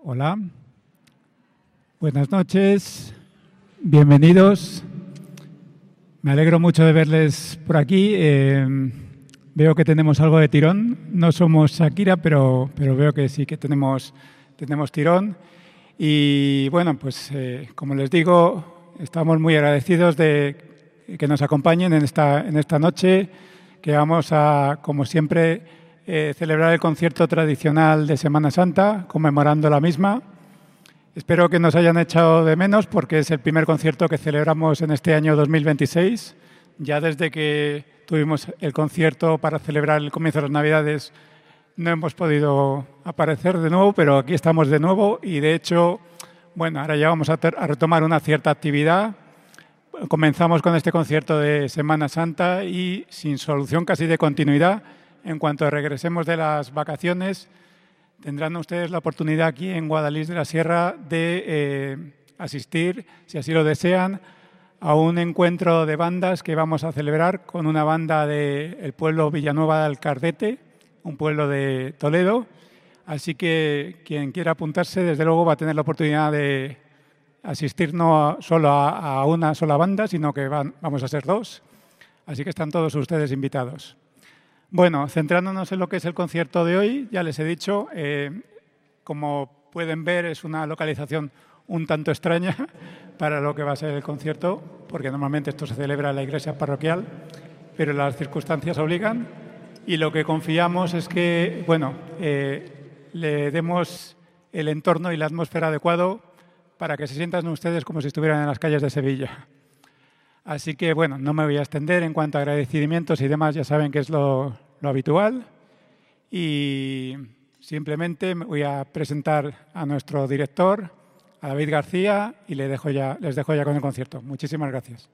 Hola, buenas noches, bienvenidos. Me alegro mucho de verles por aquí. Veo que tenemos algo de tirón. No somos Shakira, pero veo que sí que tenemos tirón. Y bueno, pues como les digo, estamos muy agradecidos de que nos acompañen en esta noche, que vamos a, como siempre, celebrar el concierto tradicional de Semana Santa, conmemorando la misma. Espero que nos hayan echado de menos porque es el primer concierto que celebramos en este año 2026. Ya desde que tuvimos el concierto para celebrar el comienzo de las Navidades no hemos podido aparecer de nuevo, pero aquí estamos de nuevo y de hecho, bueno, ahora ya vamos a retomar una cierta actividad. Comenzamos con este concierto de Semana Santa y sin solución casi de continuidad. En cuanto regresemos de las vacaciones, tendrán ustedes la oportunidad aquí en Guadalix de la Sierra de asistir, si así lo desean, a un encuentro de bandas que vamos a celebrar con una banda del pueblo Villanueva de Alcardete, un pueblo de Toledo. Así que quien quiera apuntarse, desde luego, va a tener la oportunidad de asistir no solo a una sola banda, sino que vamos a ser dos. Así que están todos ustedes invitados. Bueno, centrándonos en lo que es el concierto de hoy, ya les he dicho, como pueden ver, es una localización un tanto extraña para lo que va a ser el concierto, porque normalmente esto se celebra en la iglesia parroquial, pero las circunstancias obligan y lo que confiamos es que, bueno, le demos el entorno y la atmósfera adecuado para que se sientan ustedes como si estuvieran en las calles de Sevilla. Así que, bueno, no me voy a extender en cuanto a agradecimientos y demás, ya saben que es lo habitual. Y simplemente me voy a presentar a nuestro director, a David García, y les dejo ya con el concierto. Muchísimas gracias.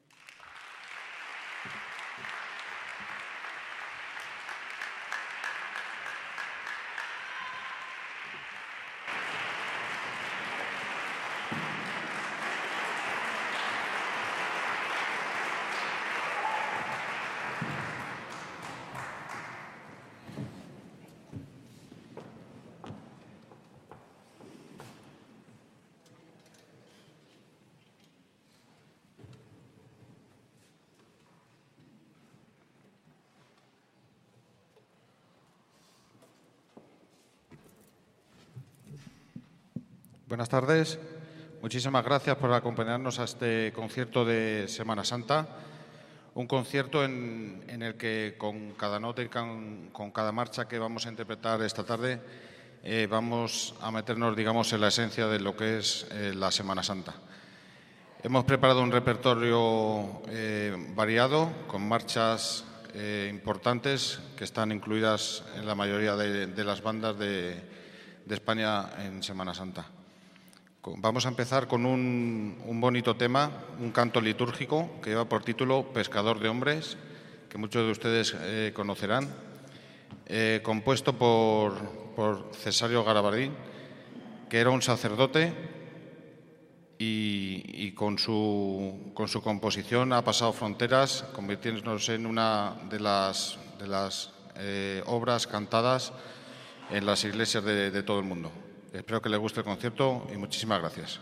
Buenas tardes. Muchísimas gracias por acompañarnos a este concierto de Semana Santa. Un concierto en el que con cada nota y con cada marcha que vamos a interpretar esta tarde vamos a meternos, digamos, en la esencia de lo que es la Semana Santa. Hemos preparado un repertorio variado, con marchas importantes que están incluidas en la mayoría de las bandas de España en Semana Santa. Vamos a empezar con un bonito tema, un canto litúrgico que lleva por título Pescador de Hombres, que muchos de ustedes conocerán, compuesto por Cesario Garabardín, que era un sacerdote y con su composición ha pasado fronteras, convirtiéndose en una de las obras cantadas en las iglesias de todo el mundo. Espero que les guste el concierto y muchísimas gracias.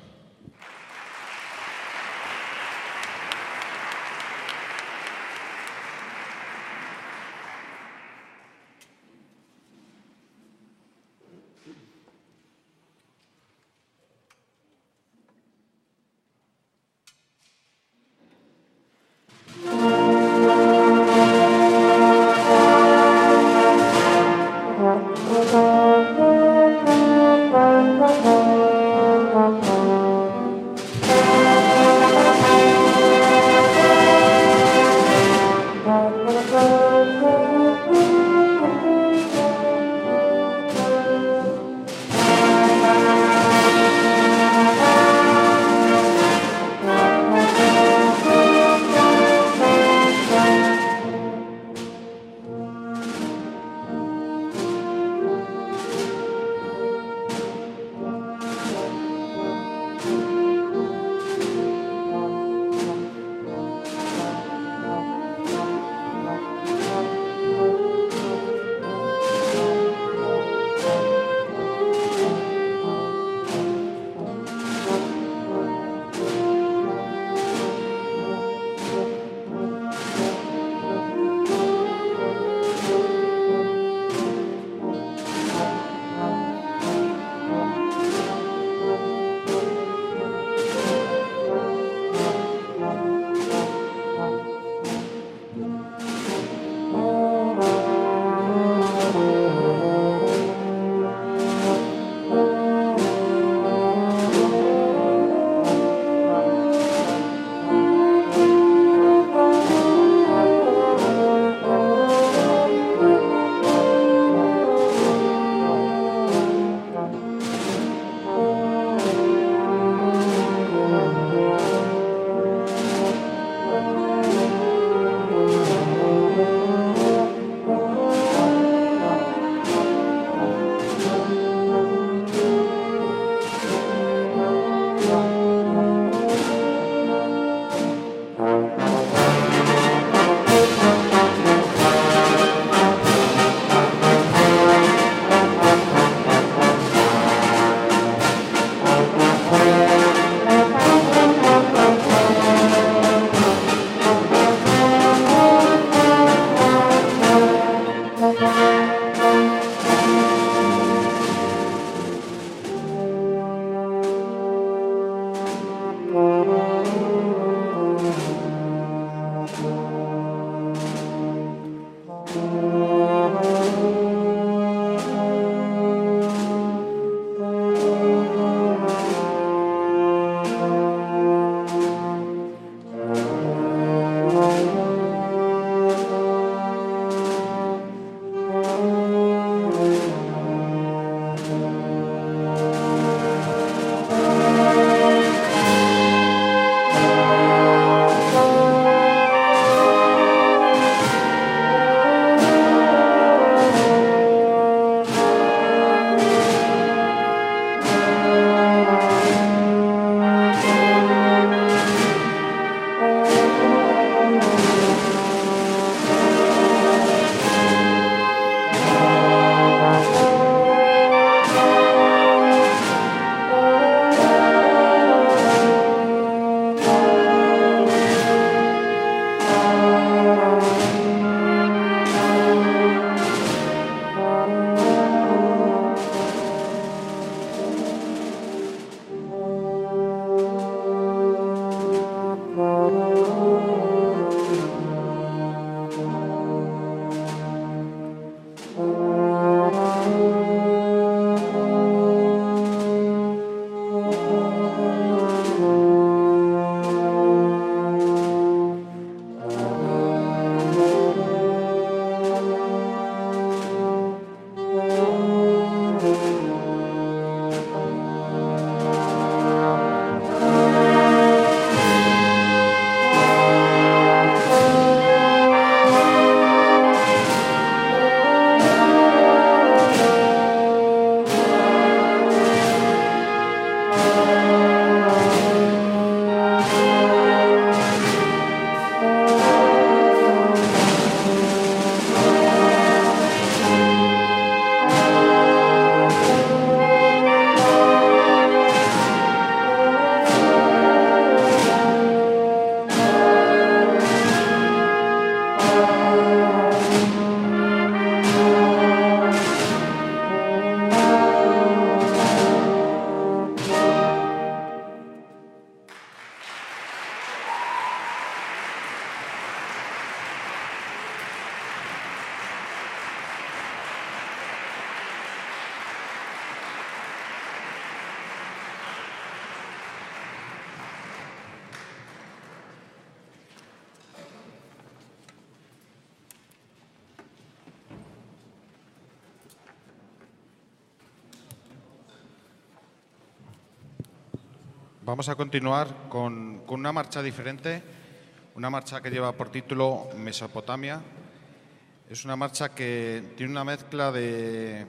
Vamos a continuar con una marcha diferente, una marcha que lleva por título Mesopotamia. Es una marcha que tiene una mezcla de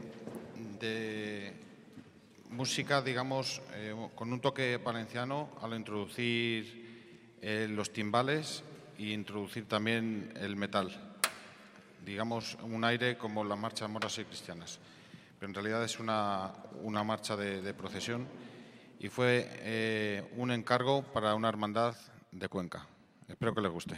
música, digamos, con un toque valenciano al introducir los timbales e introducir también el metal. Digamos, un aire como las marchas moras y cristianas. Pero en realidad es una marcha de procesión y fue un encargo para una hermandad de Cuenca. Espero que les guste.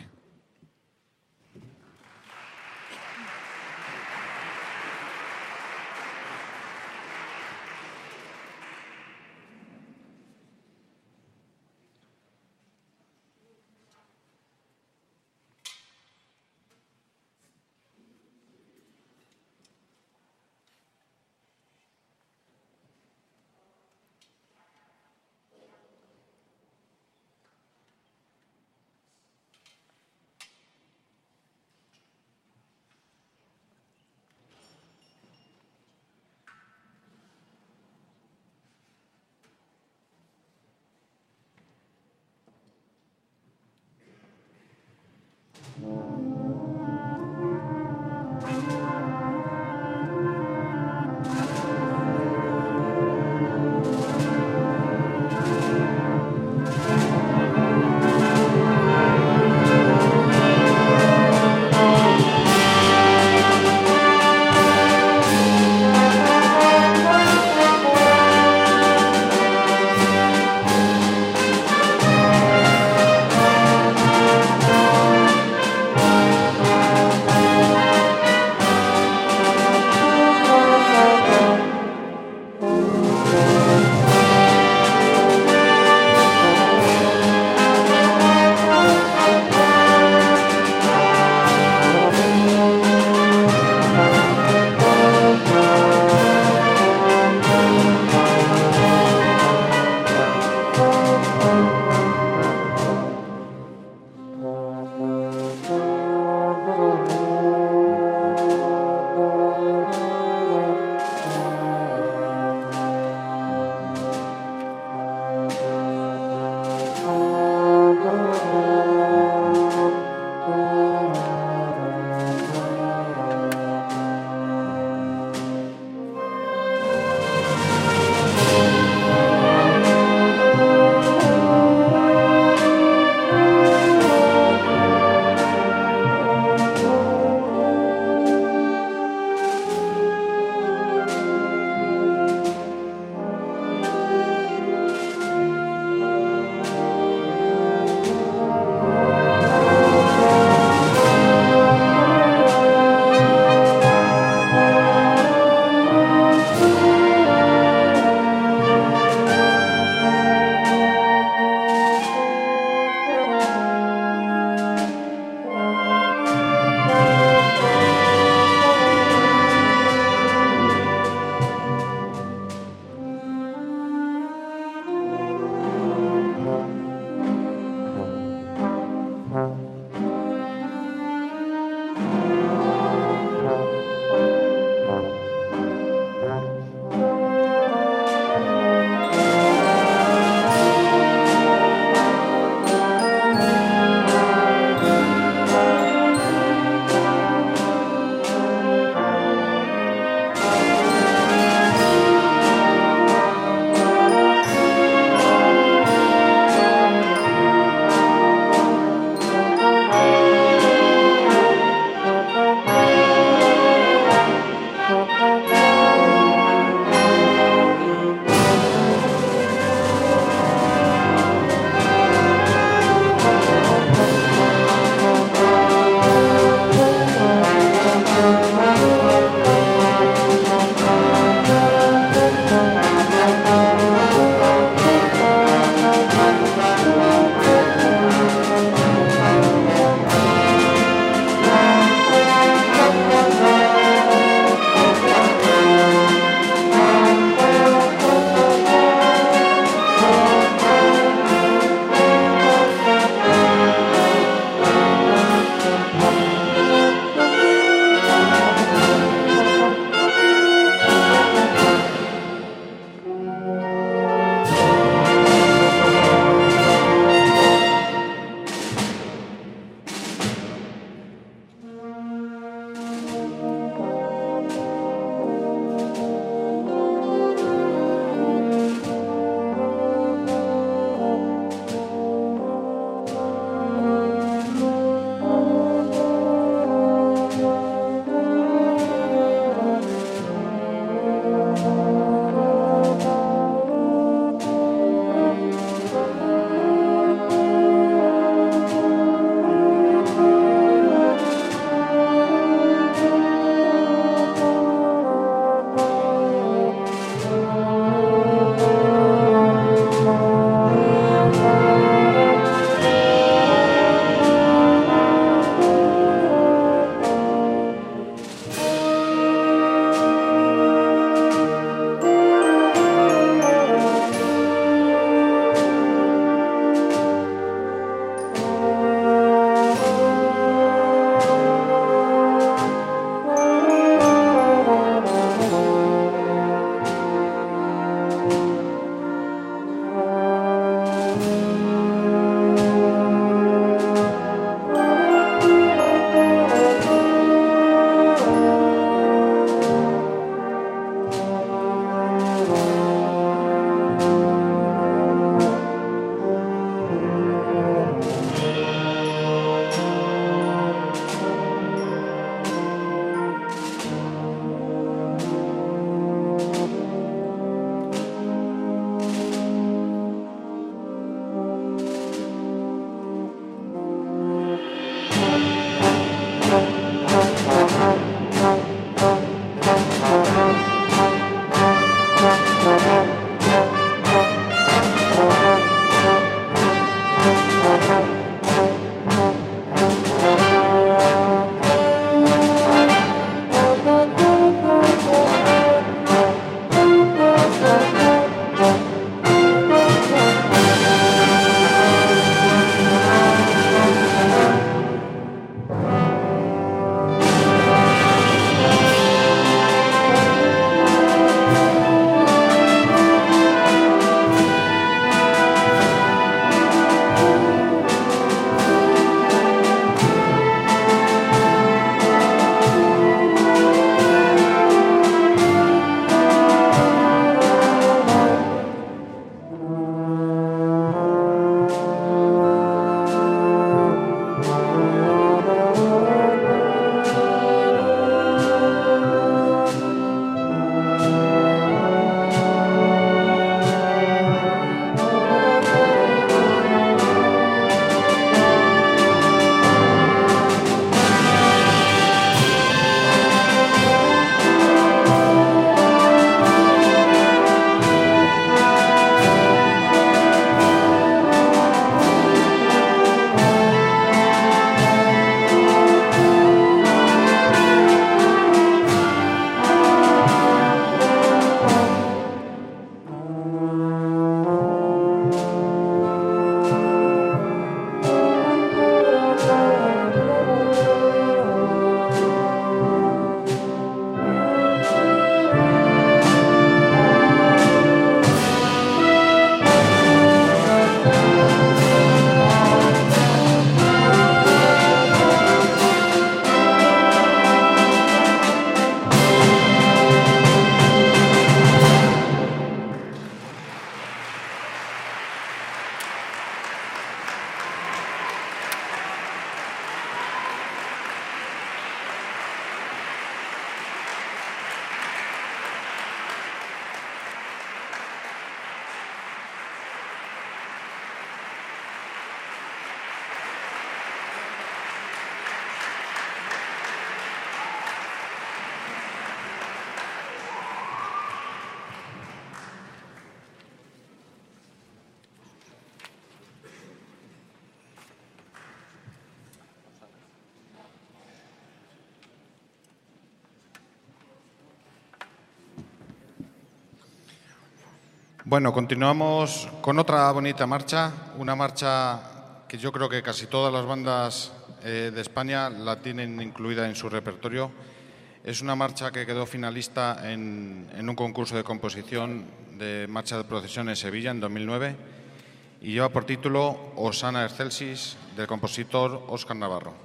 Bueno, continuamos con otra bonita marcha, una marcha que yo creo que casi todas las bandas de España la tienen incluida en su repertorio. Es una marcha que quedó finalista en un concurso de composición de marcha de procesión en Sevilla en 2009 y lleva por título Osana Excelsis, del compositor Óscar Navarro.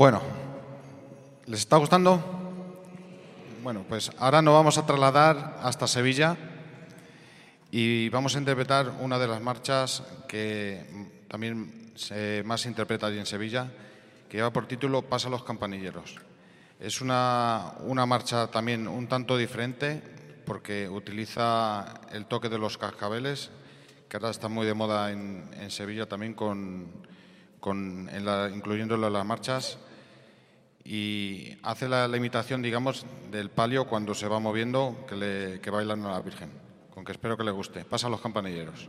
Bueno, ¿les está gustando? Bueno, pues ahora nos vamos a trasladar hasta Sevilla y vamos a interpretar una de las marchas que también más se interpreta allí en Sevilla, que lleva por título Pasa los campanilleros. Es una marcha también un tanto diferente porque utiliza el toque de los cascabeles, que ahora está muy de moda en Sevilla también, incluyéndolo en las marchas, y hace la imitación, digamos, del palio cuando se va moviendo, que bailan a la Virgen, con que espero que les guste. Pasa los campanilleros.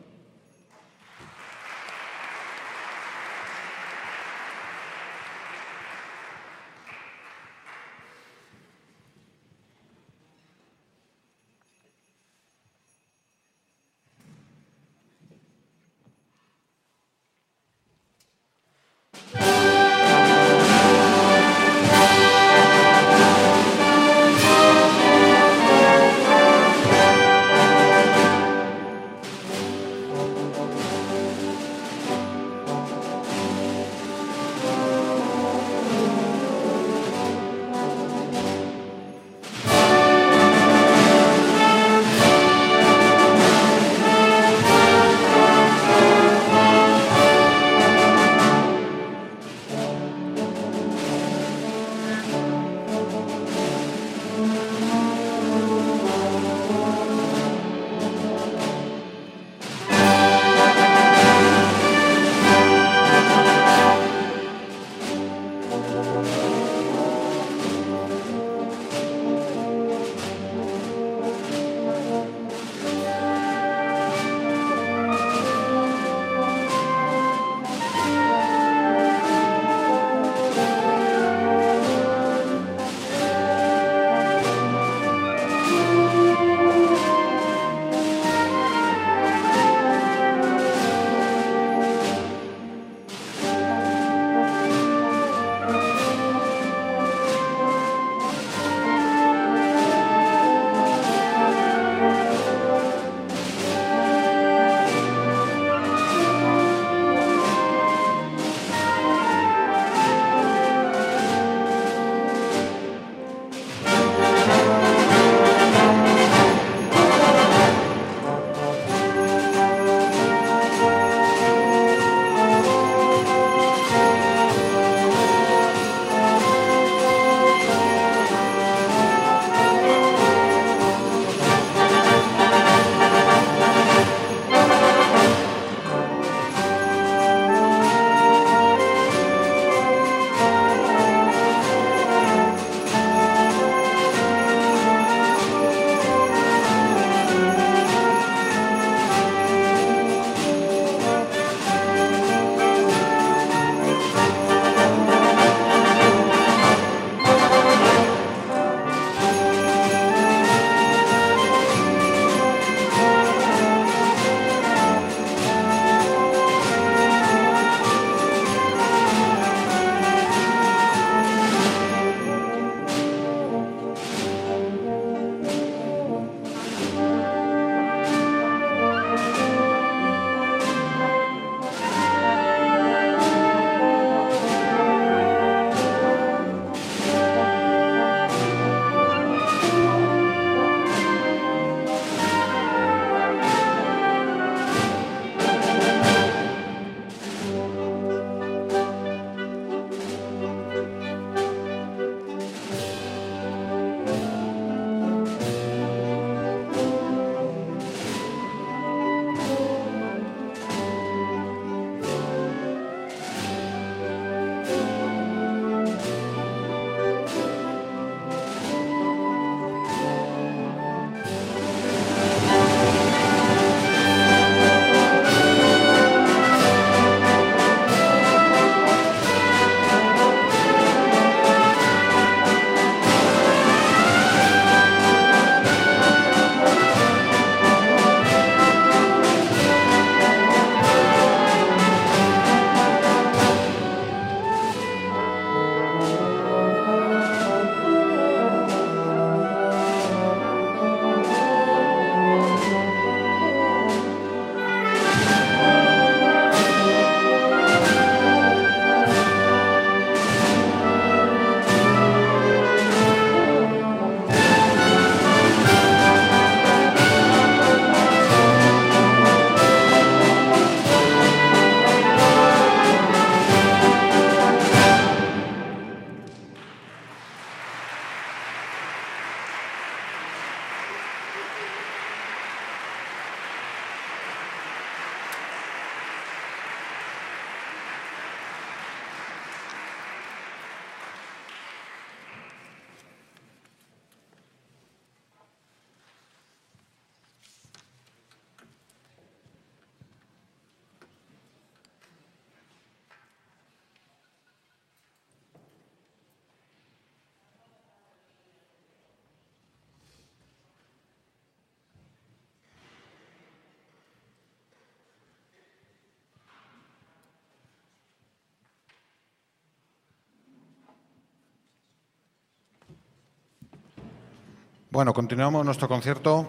Bueno, continuamos nuestro concierto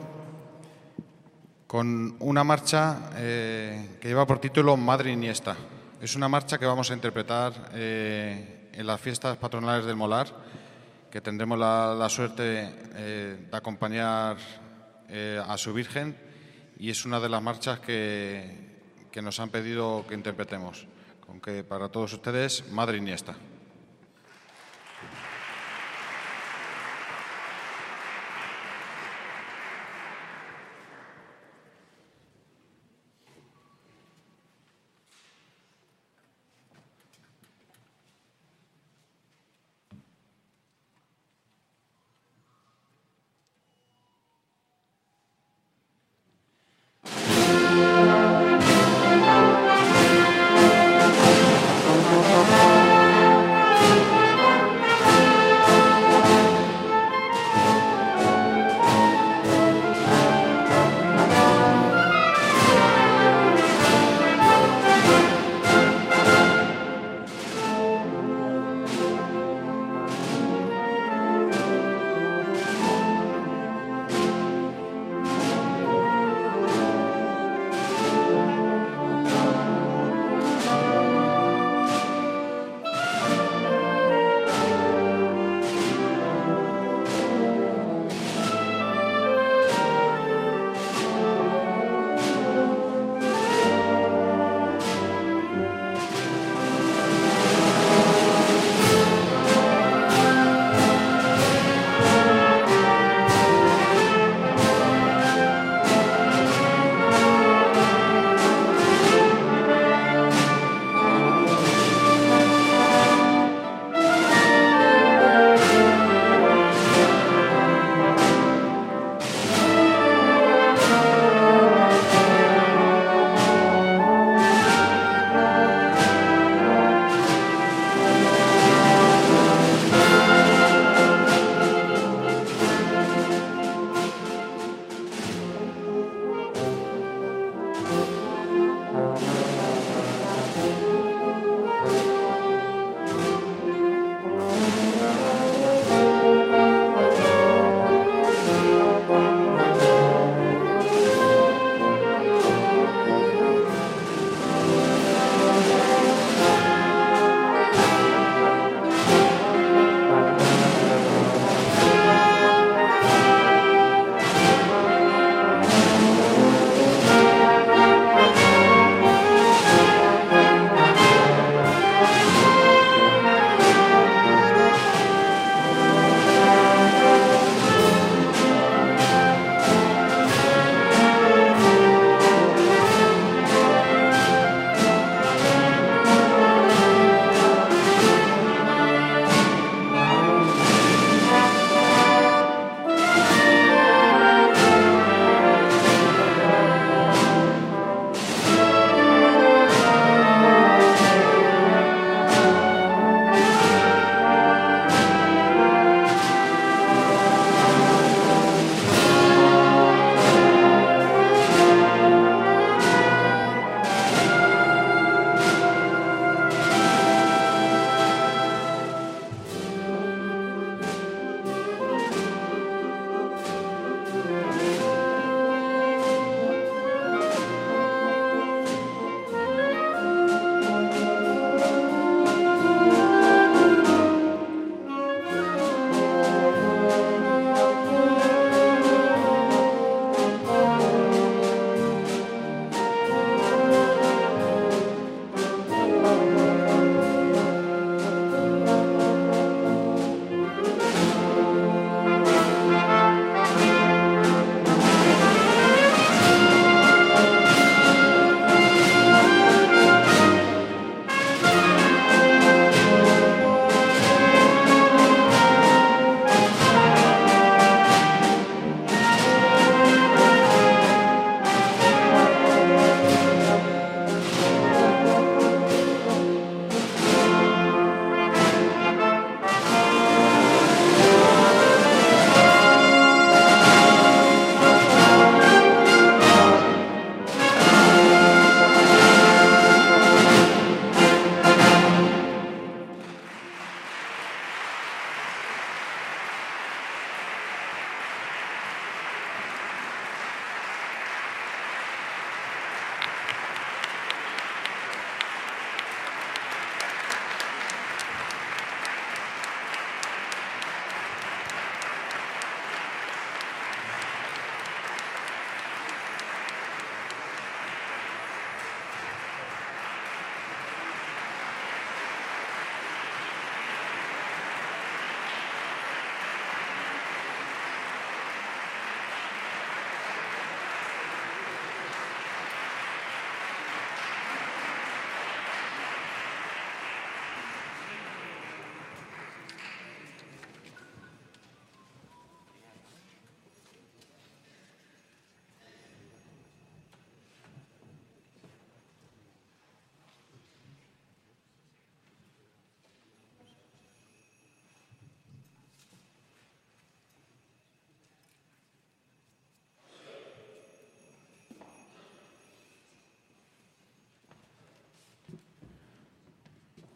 con una marcha que lleva por título Madre Iniesta. Es una marcha que vamos a interpretar en las fiestas patronales del Molar, que tendremos la suerte de acompañar a su Virgen, y es una de las marchas que nos han pedido que interpretemos. Con que para todos ustedes, Madre Iniesta.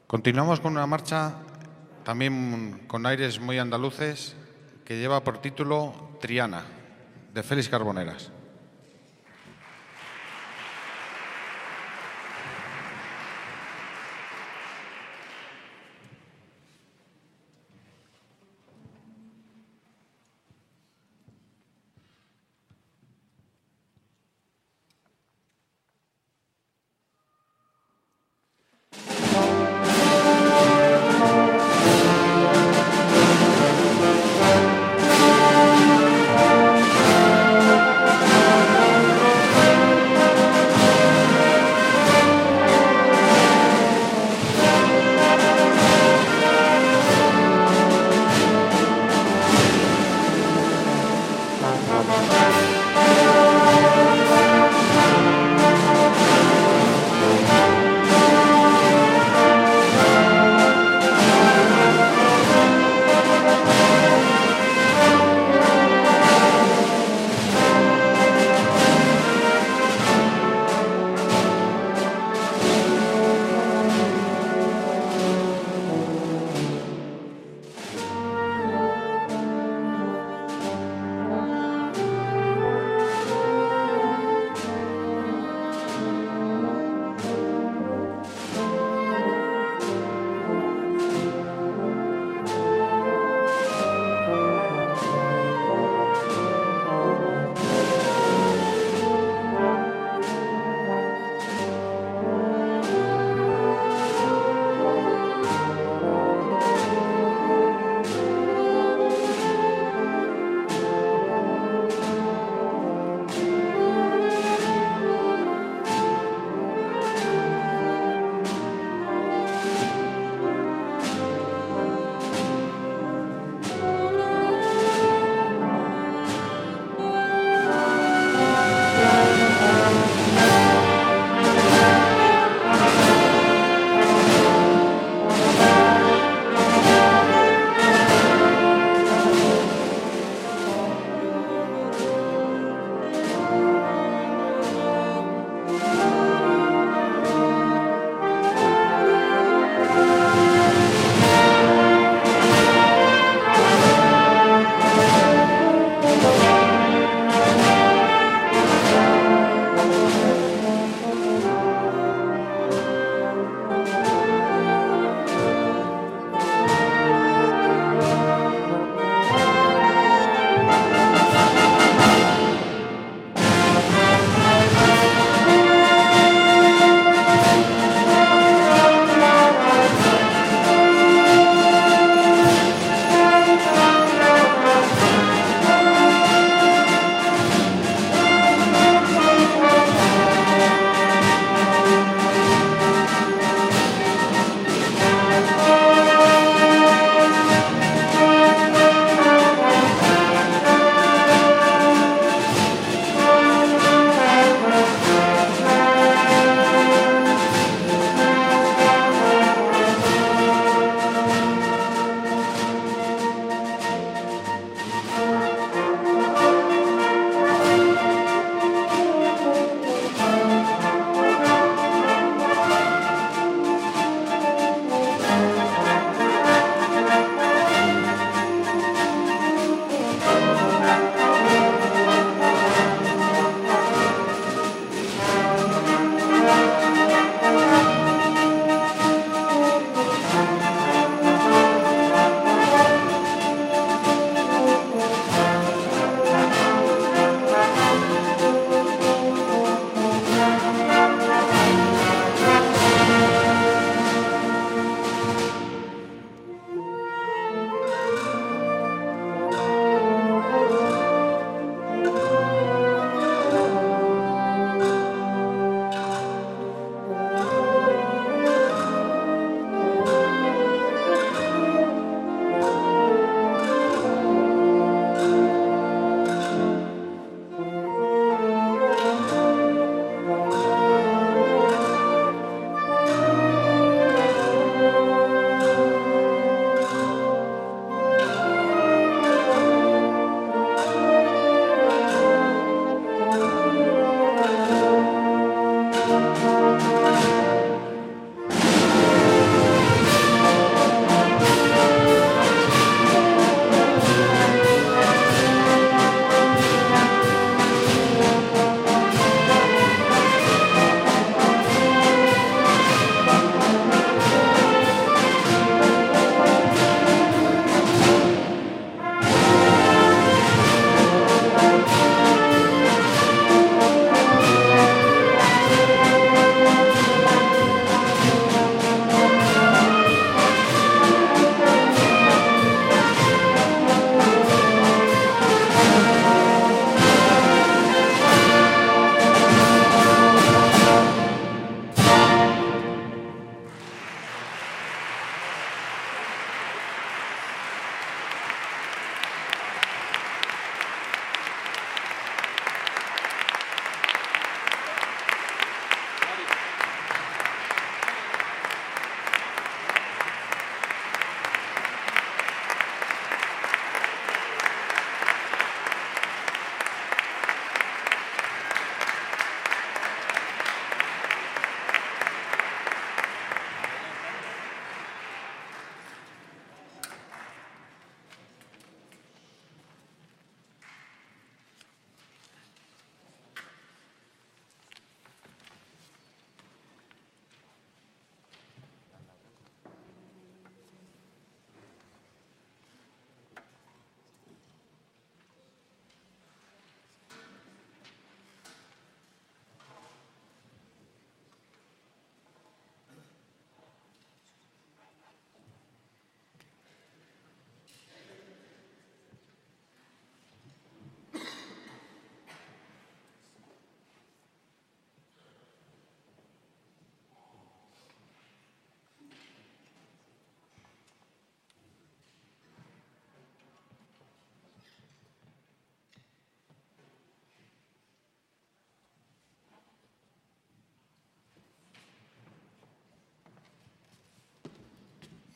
Continuamos con una marcha también con aires muy andaluces que lleva por título Triana, de Félix Carboneras.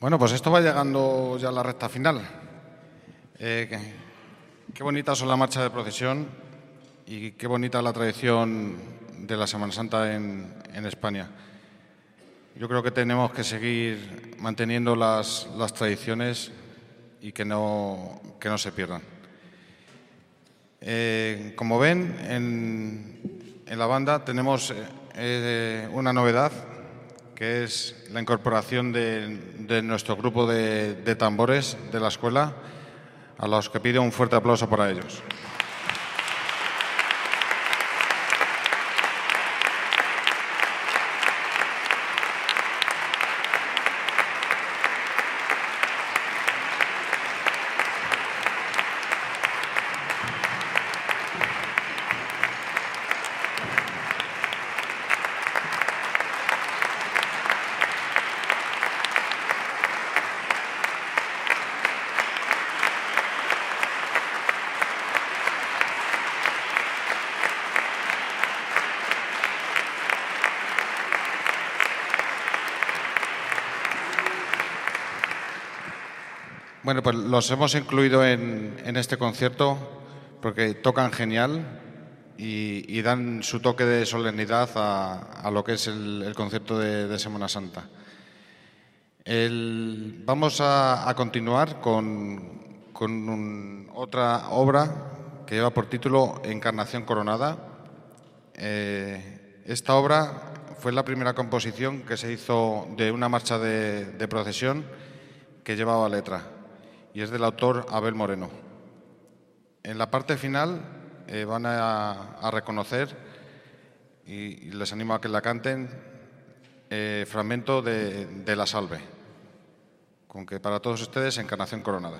Bueno, pues esto va llegando ya a la recta final. Qué bonitas son la marcha de procesión y qué bonita la tradición de la Semana Santa en España. Yo creo que tenemos que seguir manteniendo las tradiciones y que no se pierdan. Como ven, en la banda tenemos una novedad, que es la incorporación de nuestro grupo de tambores de la escuela, a los que pido un fuerte aplauso para ellos. Bueno, pues los hemos incluido en este concierto porque tocan genial y dan su toque de solemnidad a lo que es el concepto de Semana Santa. Vamos a continuar con otra obra que lleva por título Encarnación Coronada. Esta obra fue la primera composición que se hizo de una marcha de procesión que llevaba letra, y es del autor Abel Moreno. En la parte final van a reconocer, y les animo a que la canten, fragmento de La Salve, con que para todos ustedes Encarnación Coronada.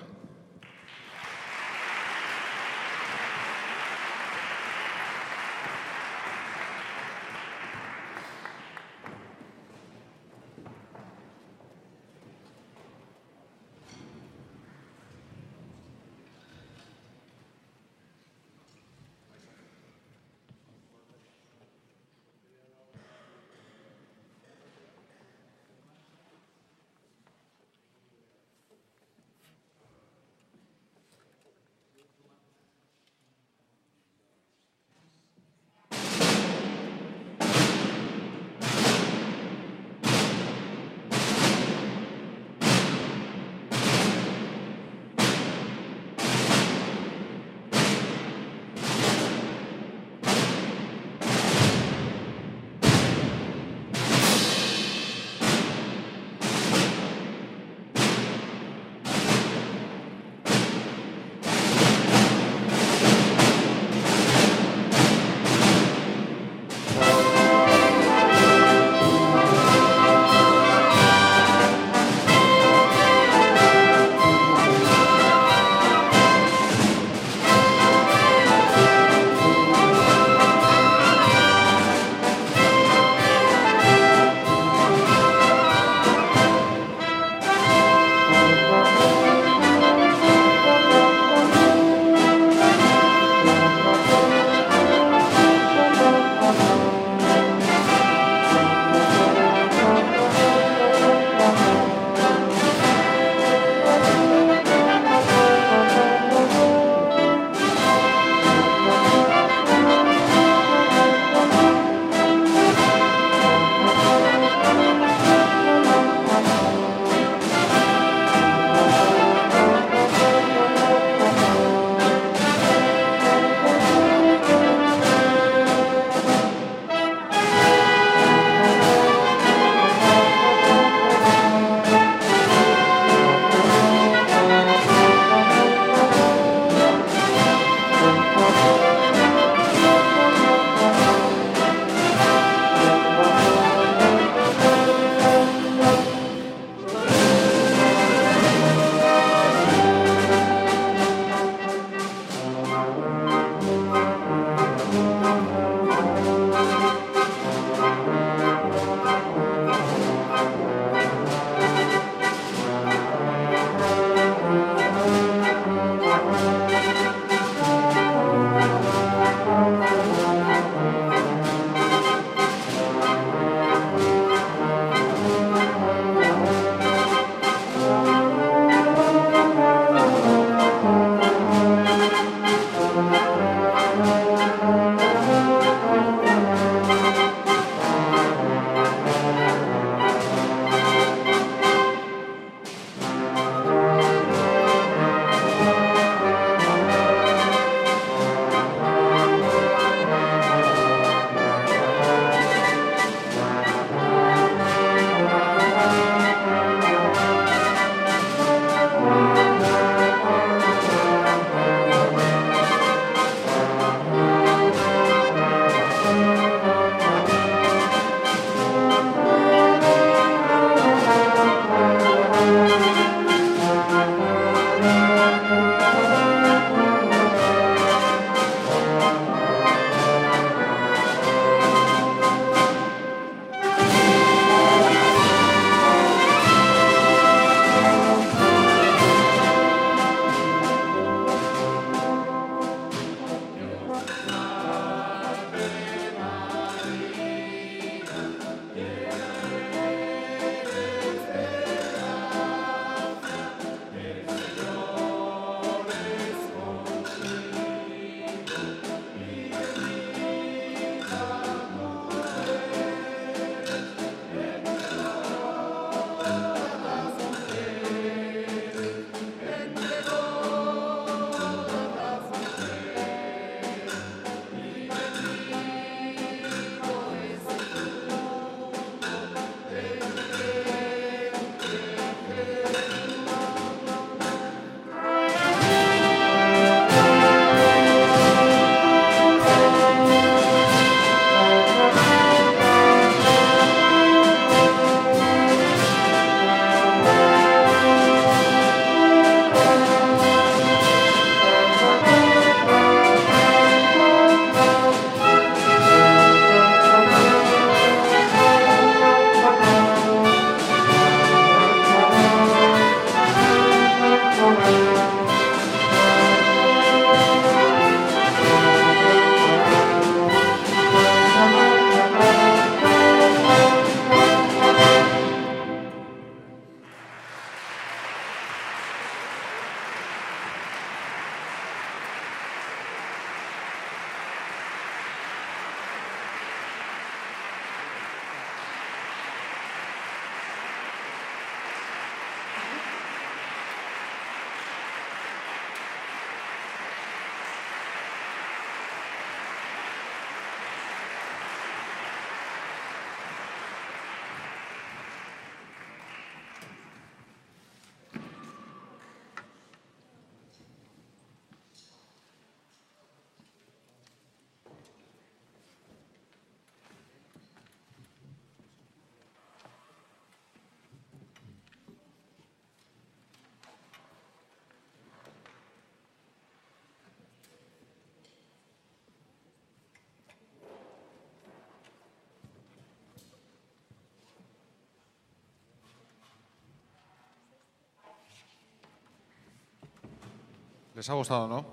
¿Les ha gustado, no?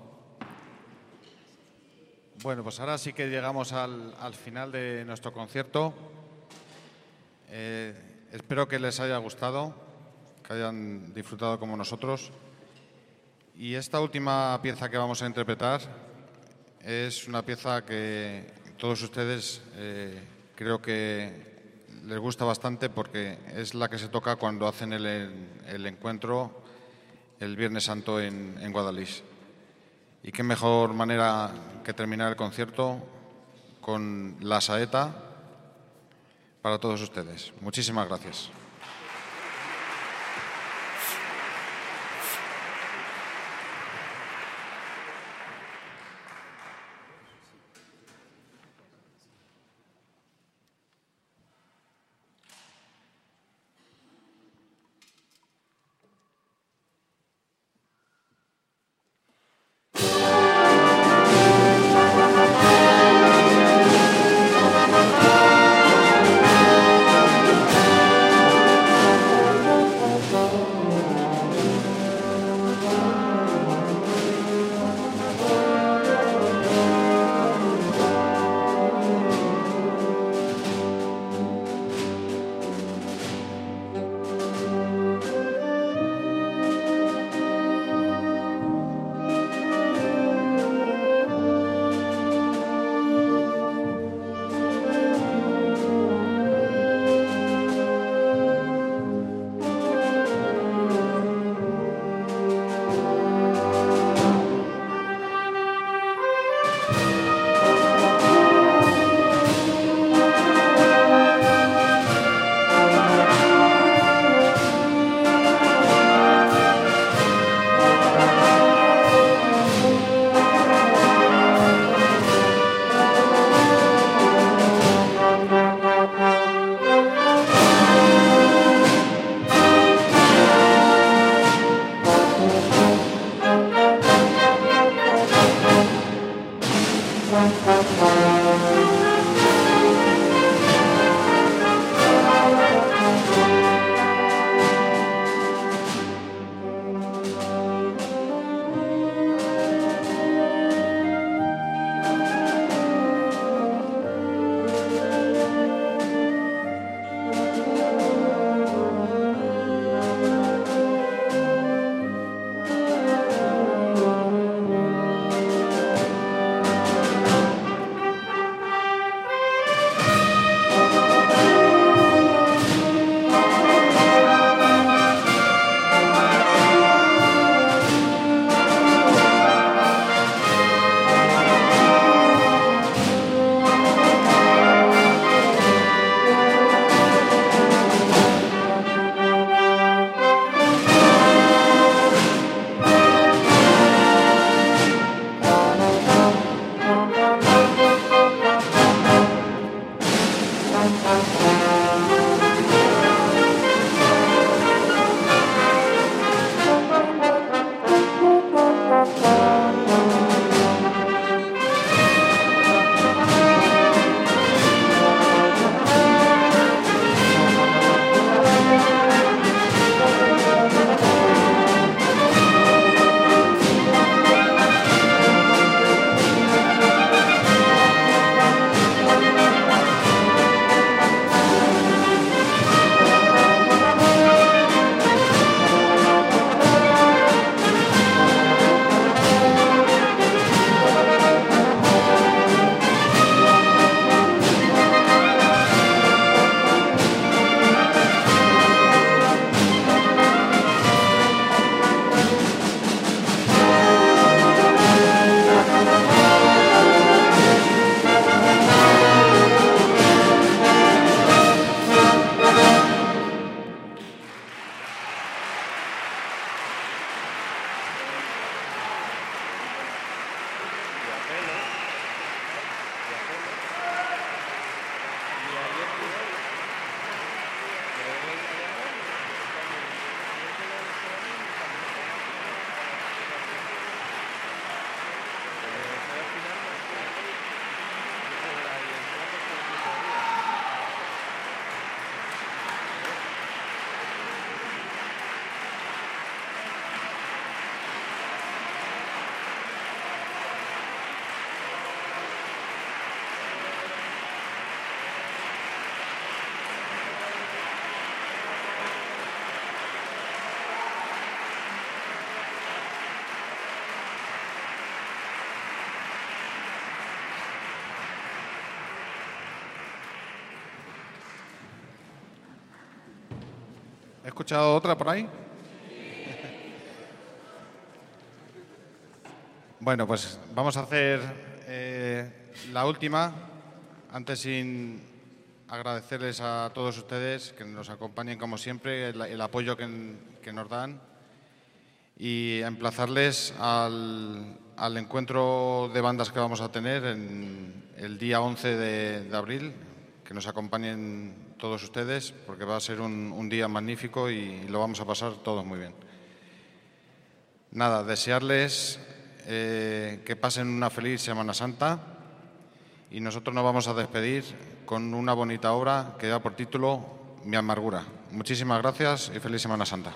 Bueno, pues ahora sí que llegamos al final de nuestro concierto. Espero que les haya gustado, que hayan disfrutado como nosotros. Y esta última pieza que vamos a interpretar es una pieza que todos ustedes creo que les gusta bastante porque es la que se toca cuando hacen el encuentro el Viernes Santo en Guadalix. Y qué mejor manera que terminar el concierto con la saeta para todos ustedes. Muchísimas gracias. escuchado otra por ahí? Bueno, pues vamos a hacer la última. Antes, sin agradecerles a todos ustedes que nos acompañen como siempre, el apoyo que nos dan, y emplazarles al encuentro de bandas que vamos a tener el día 11 de abril, que nos acompañen todos ustedes, porque va a ser un día magnífico y lo vamos a pasar todos muy bien. Nada, desearles que pasen una feliz Semana Santa, y nosotros nos vamos a despedir con una bonita obra que lleva por título Mi amargura. Muchísimas gracias y feliz Semana Santa.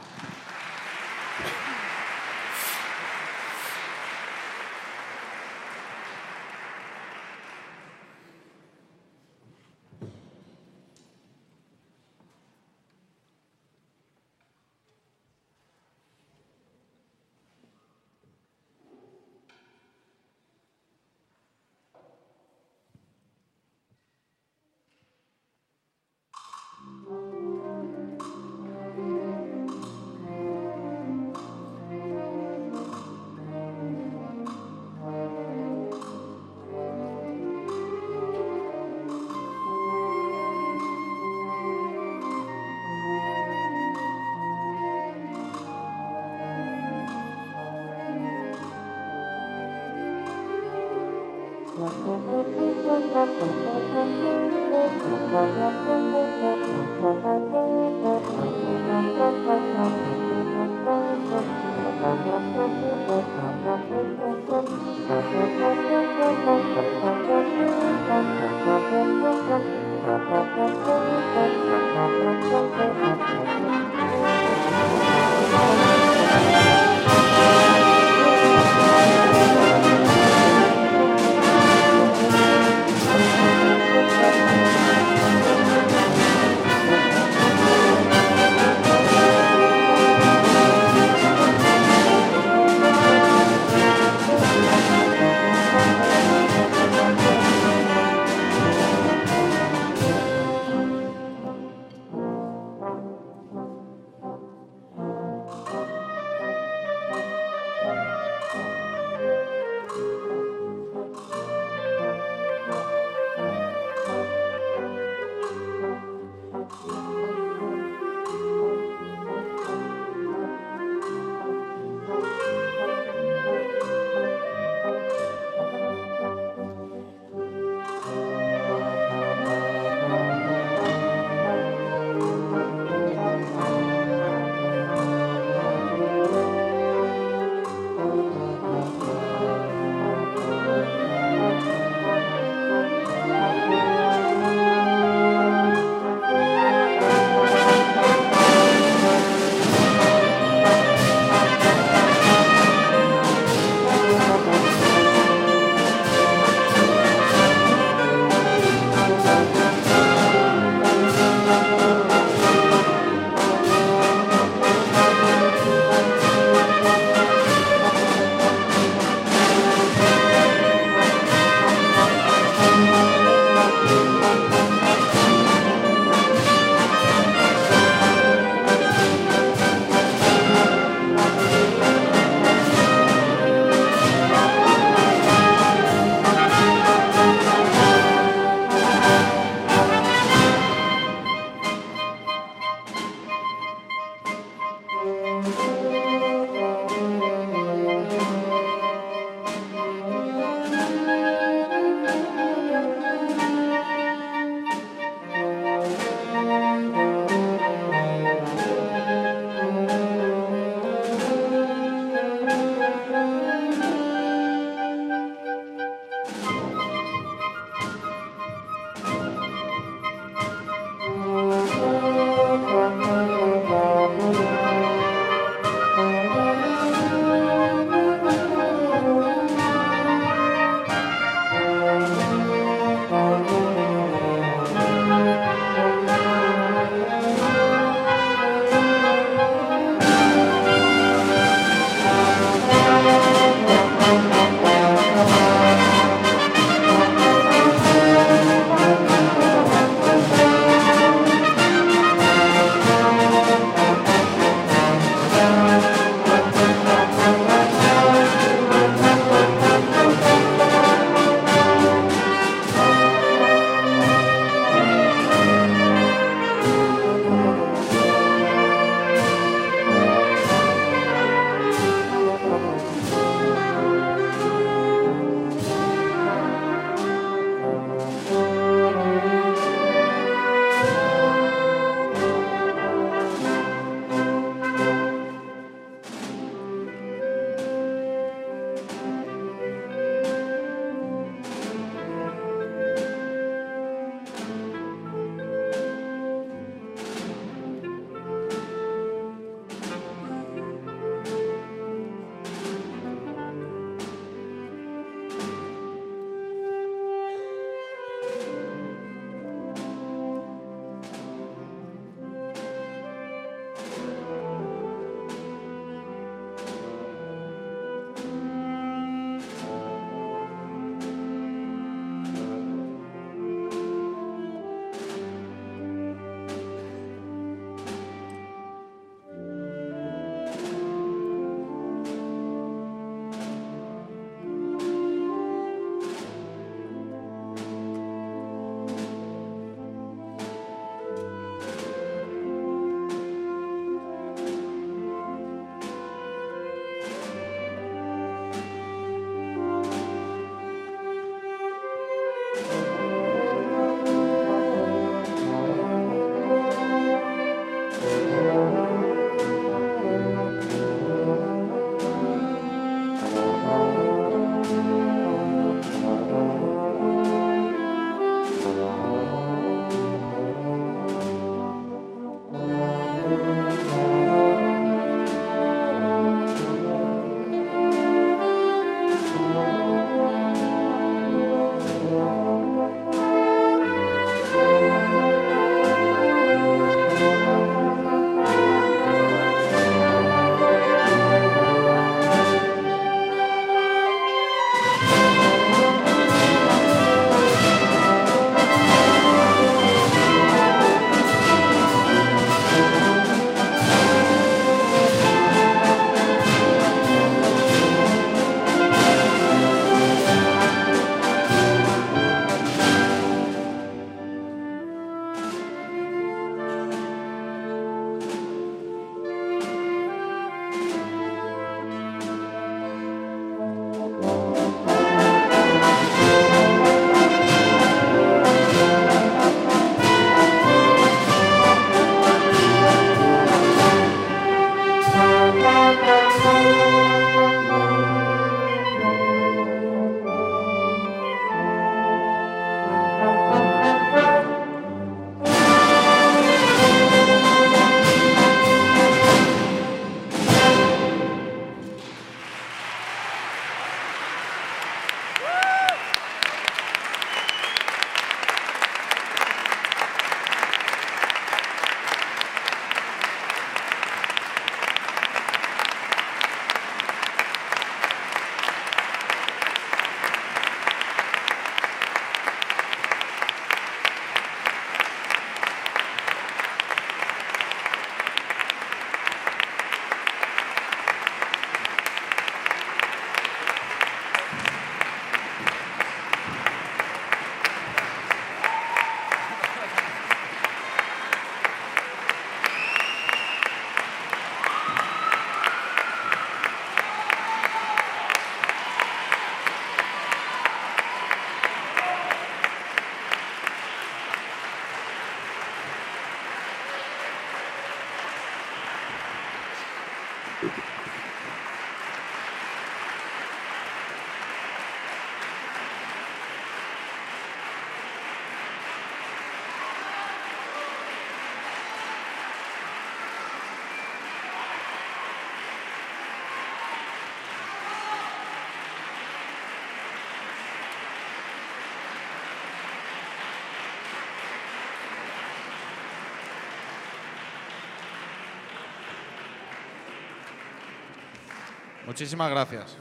Muchísimas gracias.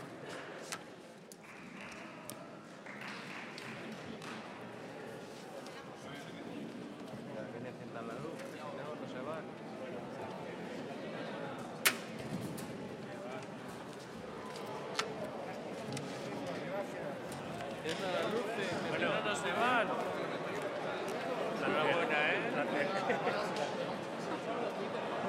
Bueno, no se van. Enhorabuena, ¿eh?